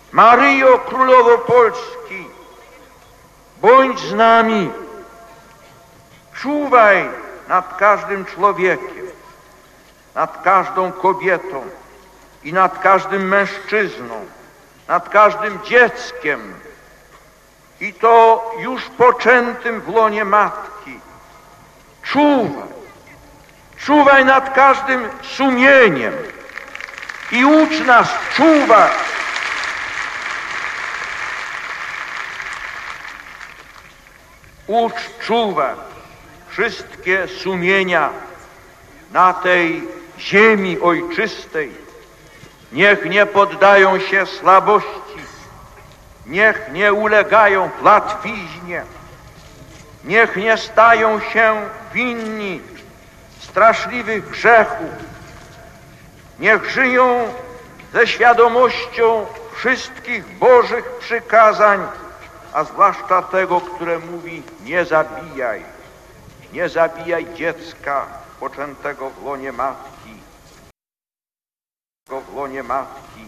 Maryjo, Królowo Polski, bądź z nami, czuwaj nad każdym człowiekiem, nad każdą kobietą i nad każdym mężczyzną, nad każdym dzieckiem, i to już poczętym w łonie matki. Czuwaj nad każdym sumieniem i ucz nas czuwać. Ucz czuwać wszystkie sumienia na tej ziemi ojczystej. Niech nie poddają się słabości, niech nie ulegają łatwiźnie, niech nie stają się winni straszliwych grzechów, niech żyją ze świadomością wszystkich Bożych przykazań, a zwłaszcza tego, które mówi: nie zabijaj, nie zabijaj dziecka poczętego w łonie matki,